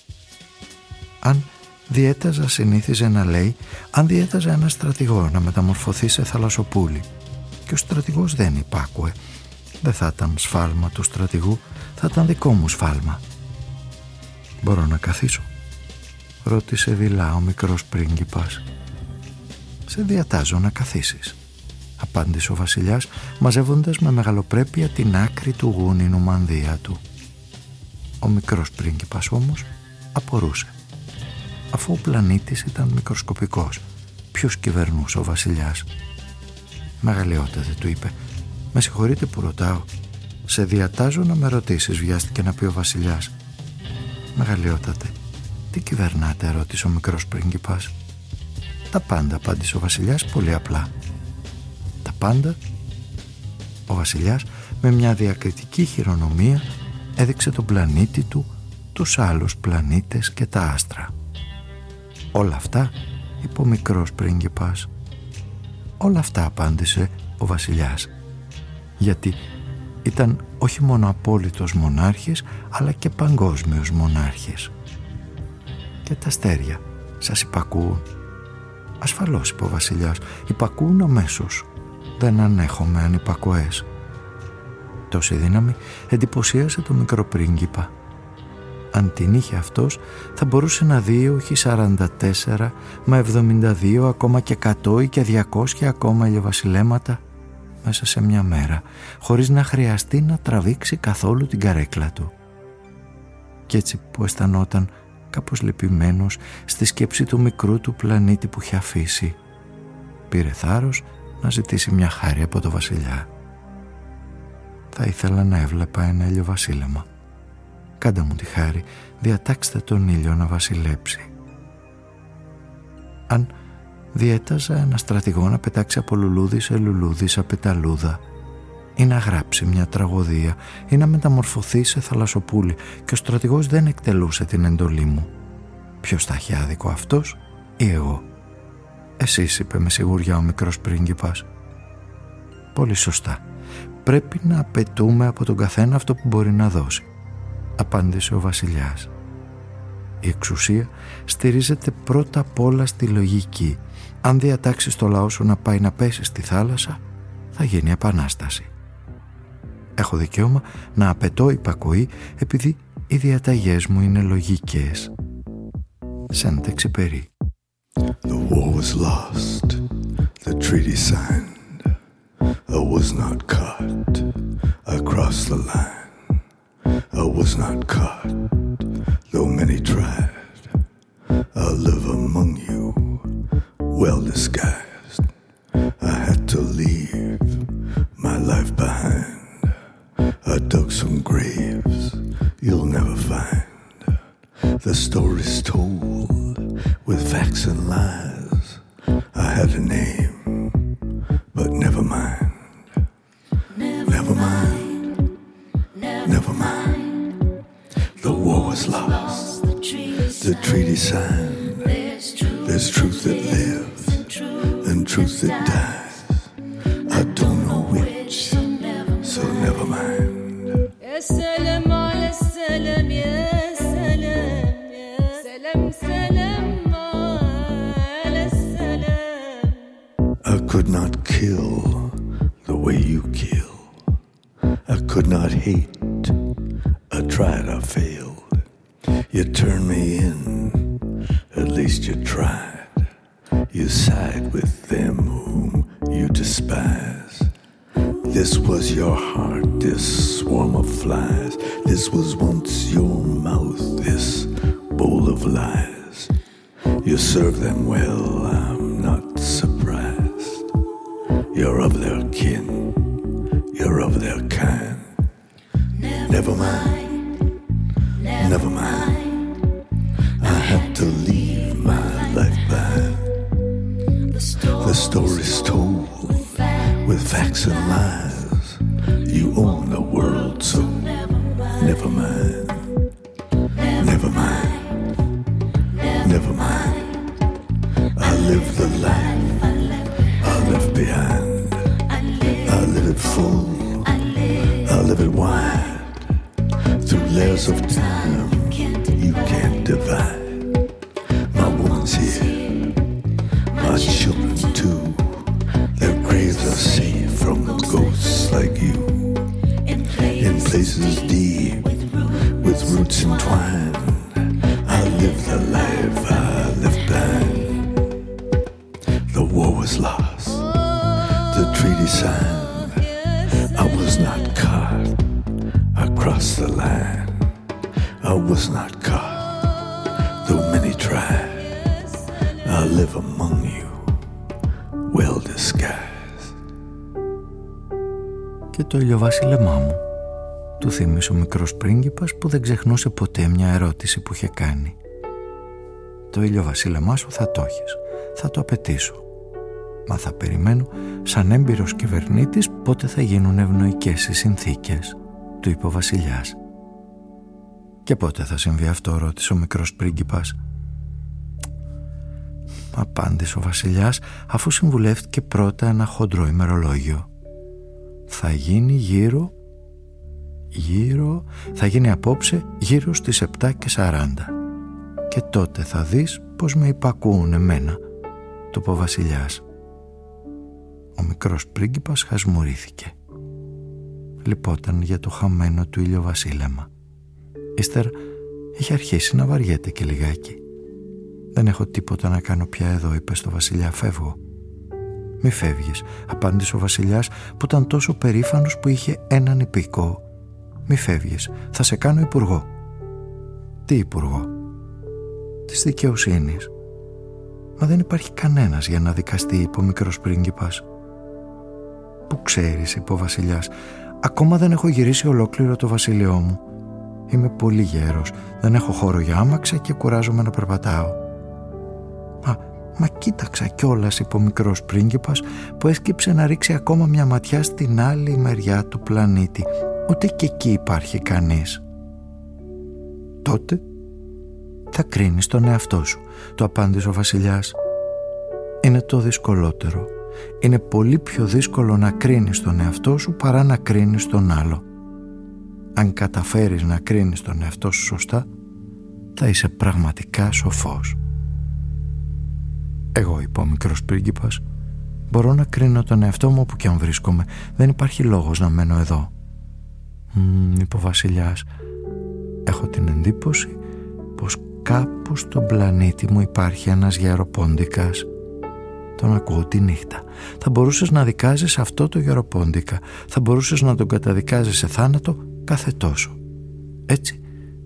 Αν διέταζα, συνήθιζε να λέει, αν διέταζα ένα στρατηγό να μεταμορφωθεί σε θαλασσοπούλι και ο στρατηγός δεν υπάκουε, δεν θα ήταν σφάλμα του στρατηγού, θα ήταν δικό μου σφάλμα. «Μπορώ να καθίσω?» ρώτησε δειλά ο μικρός πρίγκιπας. «Σε διατάζω να καθίσεις», απάντησε ο βασιλιάς, μαζεύοντας με μεγαλοπρέπεια την άκρη του γούνινου μανδύα του. Ο μικρός πρίγκιπας όμως απορούσε. Αφού ο πλανήτης ήταν μικροσκοπικός, ποιος κυβερνούσε ο βασιλιάς? «Μεγαλειότατε», του είπε, «με συγχωρείτε που ρωτάω. Σε διατάζω να με ρωτήσεις», βιάστηκε να πει ο βασιλιάς. «Μεγαλειότατε, τι κυβερνάτε?» ρώτησε ο μικρός πρίγκιπας. «Τα πάντα», απάντησε ο βασιλιάς πολύ απλά. «Τα πάντα?» Ο βασιλιάς με μια διακριτική χειρονομία έδειξε τον πλανήτη του, τους άλλους πλανήτες και τα άστρα. «Όλα αυτά», είπε ο μικρός πρίγκιπας. «Όλα αυτά», απάντησε ο βασιλιάς, γιατί ήταν όχι μόνο απόλυτος μονάρχης, αλλά και παγκόσμιος μονάρχης. «Και τα αστέρια σας υπακούουν?» «Ασφαλώς», είπε ο βασιλιάς, «υπακούουν αμέσως. Δεν ανέχομαι ανυπακοές». Τόση δύναμη εντυπωσίασε το μικρό πρίγκιπα. Αν την είχε αυτός, θα μπορούσε να δει όχι 44, μα 72, ακόμα και 100 ή και 200 ακόμα ηλιοβασιλέματα μέσα σε μια μέρα, χωρίς να χρειαστεί να τραβήξει καθόλου την καρέκλα του. Κι έτσι που αισθανόταν κάπως λυπημένος στη σκέψη του μικρού του πλανήτη που είχε αφήσει, πήρε θάρρος να ζητήσει μια χάρη από το βασιλιά. «Θα ήθελα να έβλεπα ένα ηλιοβασίλεμα. Κάντε μου τη χάρη, διατάξτε τον ήλιο να βασιλέψει». Αν διέταζα ένα στρατηγό να πετάξει από λουλούδι σε λουλούδι, σαν πεταλούδα, ή να γράψει μια τραγωδία, ή να μεταμορφωθεί σε θαλασσοπούλι, και ο στρατηγός δεν εκτελούσε την εντολή μου, ποιος θα έχει άδικο, αυτός ή εγώ? «Εσείς», είπε με σιγουριά ο μικρός πρίγκιπας. «Πολύ σωστά. Πρέπει να απαιτούμε από τον καθένα αυτό που μπορεί να δώσει», απάντησε ο βασιλιάς. «Η εξουσία στηρίζεται πρώτα απ' όλα στη λογική. Αν διατάξεις το λαό σου να πάει να πέσει στη θάλασσα, θα γίνει επανάσταση. Έχω δικαίωμα να απαιτώ υπακοή επειδή οι διαταγές μου είναι λογικές». Σεντ-Εξιπέρι. The war was lost, the treaty signed, was not cut across the line, was not cut, though many tried well disguised. I had to leave my life behind. I dug some graves you'll never find. The stories told with facts and lies. I had a name, but never mind. Never mind. Never mind. The war was lost. The treaty signed. There's truth that lives and truth that dies. I don't know which, so never mind. يا سلام على السلام يا سلام يا سلام سلام على السلام. I could not kill the way you kill. I could not hate. I tried, I failed. You turned me in, at least you tried. You side with them whom you despise. This was your heart, this swarm of flies. This was once your mouth, this bowl of lies. You serve them well, I'm not surprised. You're of their kin, you're of their kind. Never mind, never mind. I had to leave my life behind. The story's told with facts and lies. You own the world, so never mind. Never mind. Never mind. I live the life I left behind. I live it full. I live it wide. Through layers of time you can't divide. My woman's here. My children too. Their graves are safe from ghosts like you. In places deep, with roots entwined. I live the life I left behind. The war was lost, the treaty signed. I was not caught across the line. I was not caught, though many tried. I live among you, well disguised. Και το ηλιοβάσιλεμά μου, του θύμισε ο μικρός πρίγκιπας που δεν ξεχνούσε ποτέ μια ερώτηση που είχε κάνει. Το ηλιοβασίλεμά σου θα το έχεις, θα το απαιτήσω. Μα θα περιμένω σαν έμπειρος κυβερνήτης πότε θα γίνουν ευνοϊκές οι συνθήκες, του είπε ο βασιλιάς. Και πότε θα συμβεί αυτό, ρώτησε ο μικρός πρίγκιπας. Απάντησε ο βασιλιάς αφού συμβουλεύτηκε πρώτα ένα χοντρό ημερολόγιο. Θα γίνει θα γίνει απόψε γύρω στις 7:40 και τότε θα δεις πως με υπακούουν εμένα, του είπε ο βασιλιάς. Ο μικρός πρίγκιπας χασμουρήθηκε. Λυπόταν για το χαμένο του ηλιοβασίλεμα. Ύστερα είχε αρχίσει να βαριέται και λιγάκι. «Δεν έχω τίποτα να κάνω πια εδώ», είπε στο βασιλιά. «Φεύγω». «Μη φεύγεις», απάντησε ο βασιλιάς που ήταν τόσο περήφανος που είχε έναν υπηκό. «Μη φεύγεις, θα σε κάνω υπουργό». «Τι υπουργό?» «Της δικαιοσύνης». «Μα δεν υπάρχει κανένας για να δικαστεί», είπε ο μικρός πρίγκιπας. «Πού ξέρεις», είπε ο βασιλιάς, «ακόμα δεν έχω γυρίσει ολόκληρο το βασίλειό μου. Είμαι πολύ γέρος, δεν έχω χώρο για άμαξα και κουράζομαι να περπατάω». «Μα κοίταξα κιόλας», είπε ο μικρός πρίγκιπας που έσκυψε να ρίξει ακόμα μια ματιά στην άλλη μεριά του πλανήτη. «Ούτε και εκεί υπάρχει κανείς». «Τότε θα κρίνεις τον εαυτό σου», το απάντησε ο βασιλιάς. «Είναι το δυσκολότερο. Είναι πολύ πιο δύσκολο να κρίνεις τον εαυτό σου παρά να κρίνεις τον άλλο. Αν καταφέρεις να κρίνεις τον εαυτό σου σωστά, θα είσαι πραγματικά σοφός». «Εγώ», είπε ο μικρός πρίγκιπας, «μπορώ να κρίνω τον εαυτό μου όπου και αν βρίσκομαι. Δεν υπάρχει λόγος να μένω εδώ». Είπε ο βασιλιάς, «έχω την εντύπωση πως κάπου στον πλανήτη μου υπάρχει ένας γεροπόντικας. Τον ακούω τη νύχτα. Θα μπορούσες να δικάζεις αυτό το γεροπόντικα. Θα μπορούσες να τον καταδικάζεις σε θάνατο κάθε τόσο. Έτσι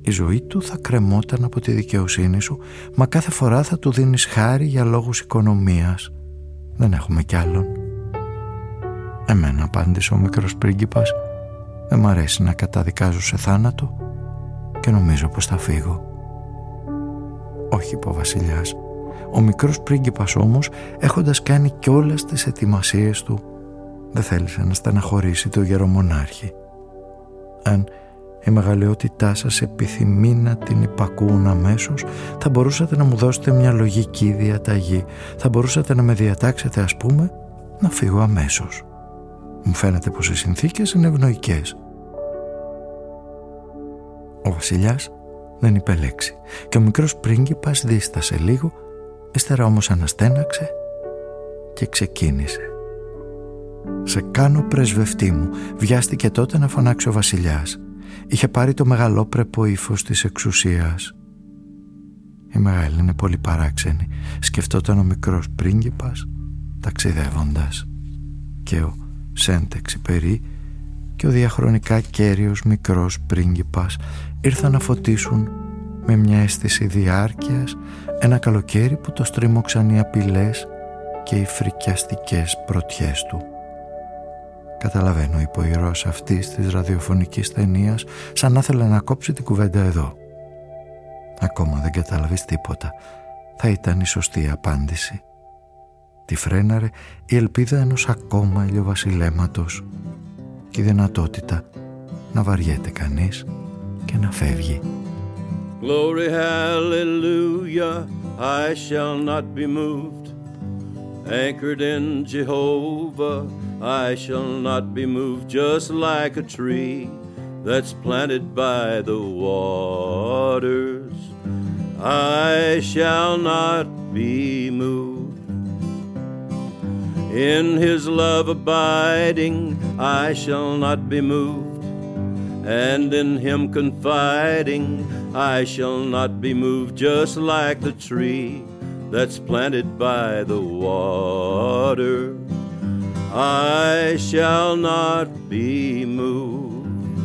η ζωή του θα κρεμόταν από τη δικαιοσύνη σου, μα κάθε φορά θα του δίνεις χάρη για λόγους οικονομίας. Δεν έχουμε κι άλλον. Εμένα, απάντησε ο μικρός πρίγκιπας, δεν μ' αρέσει να καταδικάζω σε θάνατο και νομίζω πως θα φύγω. Όχι, είπε ο βασιλιάς. Ο μικρός πρίγκιπας όμως, έχοντας κάνει κι όλες τις ετοιμασίες του, δεν θέλησε να στεναχωρήσει το γερομονάρχη. Αν η μεγαλειότητά σας επιθυμεί να την υπακούουν αμέσως, θα μπορούσατε να μου δώσετε μια λογική διαταγή. Θα μπορούσατε να με διατάξετε, ας πούμε, να φύγω αμέσως. Μου φαίνεται πως οι συνθήκες είναι ευνοϊκές. Ο βασιλιάς δεν είπε λέξη και ο μικρός πρίγκιπας δίστασε λίγο, ύστερα όμως αναστέναξε και ξεκίνησε. «Σε κάνω πρεσβευτή μου», βιάστηκε τότε να φωνάξει ο βασιλιάς. Είχε πάρει το μεγαλόπρεπο ύφος της εξουσίας. «Η μεγάλη είναι πολύ παράξενη», σκεφτόταν ο μικρός πρίγκιπας ταξιδεύοντας. Και ο Σέντεξιπερί και ο διαχρονικά κέριος μικρός πρίγκιπας ήρθαν να φωτίσουν με μια αίσθηση διάρκειας ένα καλοκαίρι που το στρίμωξαν οι απειλές και οι φρικιαστικές πρωτιές του. «Καταλαβαίνω», είπε ο ήρωας αυτής της ραδιοφωνικής ταινίας, σαν να ήθελε να κόψει την κουβέντα εδώ. «Ακόμα δεν κατάλαβες τίποτα», θα ήταν η σωστή απάντηση. Τη φρέναρε η ελπίδα ενός ακόμα ηλιοβασιλέματος και η δυνατότητα να βαριέται κανείς και να φεύγει. Glory, hallelujah, I shall not be moved. Anchored in Jehovah, I shall not be moved. Just like a tree that's planted by the waters, I shall not be moved. In his love abiding, I shall not be moved. And in him confiding, I shall not be moved. Just like the tree that's planted by the water, I shall not be moved.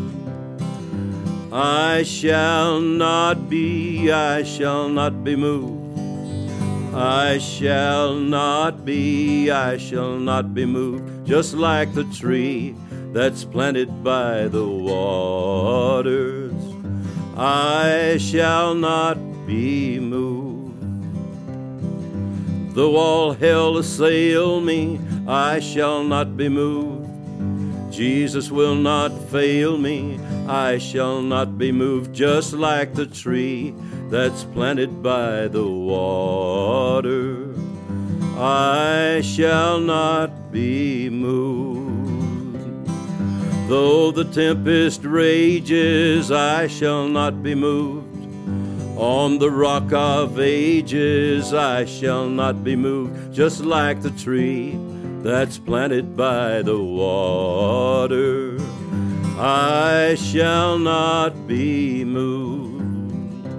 I shall not be, I shall not be moved. I shall not be, I shall not be moved. Just like the tree that's planted by the waters, I shall not be moved. Though all hell assail me, I shall not be moved. Jesus will not fail me, I shall not be moved. Just like the tree that's planted by the water, I shall not be moved. Though the tempest rages, I shall not be moved. On the rock of ages, I shall not be moved. Just like the tree that's planted by the water, I shall not be moved.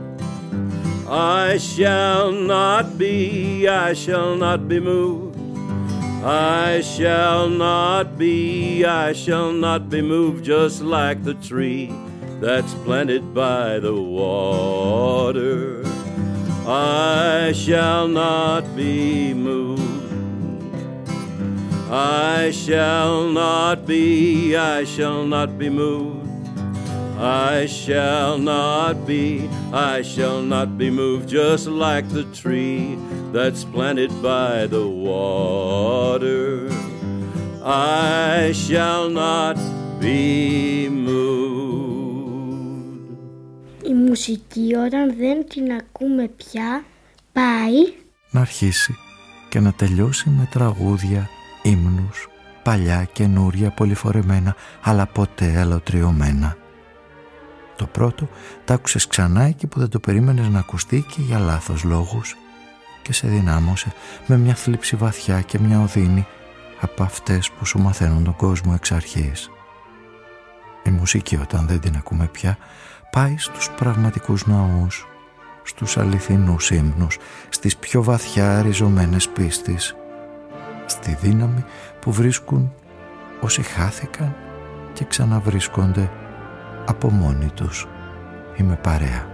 I shall not be, I shall not be moved. I shall not be, I shall not be moved. Just like the tree that's planted by the water, I shall not be moved. I shall not be, I shall not be moved. I shall not be, I shall not be moved. Just like the tree that's planted by the water, I shall not be moved. Η μουσική όταν δεν την ακούμε πια πάει να αρχίσει και να τελειώσει με τραγούδια, ύμνους, παλιά, καινούρια, πολυφορεμένα, αλλά ποτέ αλωτριωμένα. Το πρώτο τ' άκουσες ξανά εκεί που δεν το περίμενες να ακουστεί και για λάθος λόγους και σε δυνάμωσε με μια θλίψη βαθιά και μια οδύνη από αυτές που σου μαθαίνουν τον κόσμο εξ αρχής. Η μουσική όταν δεν την ακούμε πια πάει στους πραγματικούς ναούς, στους αληθινούς ύμνους, στις πιο βαθιά ριζωμένες πίστης, στη δύναμη που βρίσκουν όσοι χάθηκαν και ξαναβρίσκονται από μόνοι τους είμαι παρέα.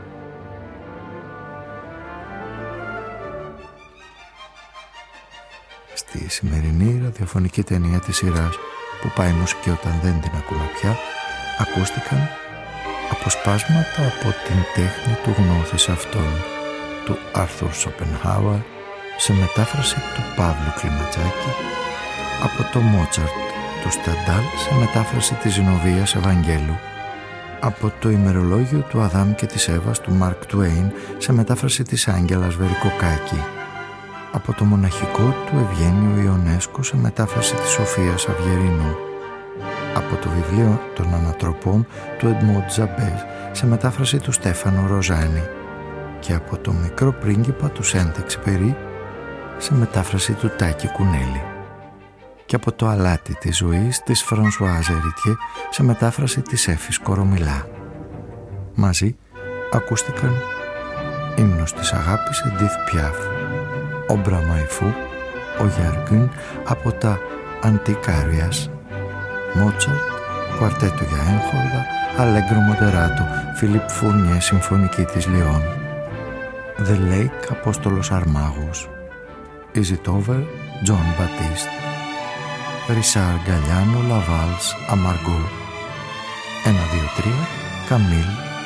Στη σημερινή ραδιοφωνική ταινία της σειράς που πάει μουσική όταν δεν την ακούμε πια, ακούστηκαν αποσπάσματα από την τέχνη του γνώθης αυτών του Άρθουρ Σοπενχάουερ σε μετάφραση του Παύλου Κλιματσάκη, από το Μότσαρτ του Σταντάλ σε μετάφραση της Ζηνοβίας Ευαγγέλου, από το ημερολόγιο του Αδάμ και της Εύας του Μαρκ Τουέιν σε μετάφραση της Άγγελας Βερικοκάκη, από το μοναχικό του Ευγένιου Ιωνέσκου σε μετάφραση της Σοφίας Αυγερίνου, από το βιβλίο των Ανατροπών του Εντμόντ Ζαμπές σε μετάφραση του Στέφανο Ροζάνη και από το Μικρό πρίγκιπα του Σέντ-Εξυπηρή σε μετάφραση του Τάκη Κουνέλη και από το Αλάτι της ζωής της Φρανσουάζ Ερίτιε σε μετάφραση της Έφης Κορομιλά. Μαζί ακούστηκαν ύμνος της αγάπης Εντίθ Πιάφ, ο Μπραμαϊφού, ο Γιαργκούν από τα Αντικάριας, Μότσαρτ, κουαρτέτο για έγχορδα, Αλέγκρο Μοντεράτο, Φιλίπ Φούρνιε, συμφωνική της Λιόν, The Lake, Απόστολος Αρμάγος, Is It Over, John Baptiste, Ρισάρ Γκαλιάνο, Λαβάλς, Αμαργό, 1, 2, 3, Καμίλ,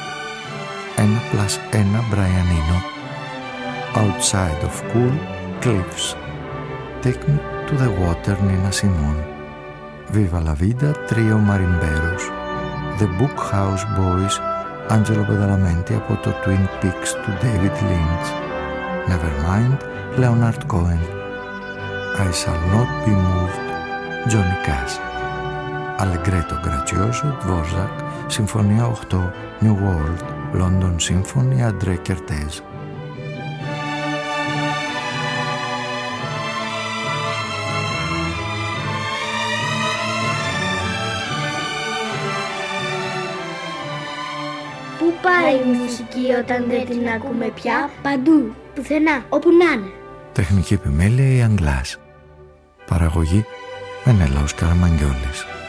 1+1, Μπραϊανίνο, Outside of Cool, Cliffs, Take Me to the Water, Νίνα Σιμών, Viva la Vida, Trio Marimberos, The Book House Boys, Άντζελο Πεδαλαμέντη από το Twin Peaks του David Lynch, Nevermind, Leonard Cohen, I Shall Not Be Moved, Johnny Cash, Allegretto Grazioso, Dvorak, Συμφωνία 8, New World, London Symphony, André Kertész. Πού πάει η μουσική όταν δεν την ακούμε πια? Παντού, πουθενά, όπου να είναι. Τεχνική επιμέλεια η Αγγλάς. Παραγωγή Μενέλαος Καραμαγγιόλης.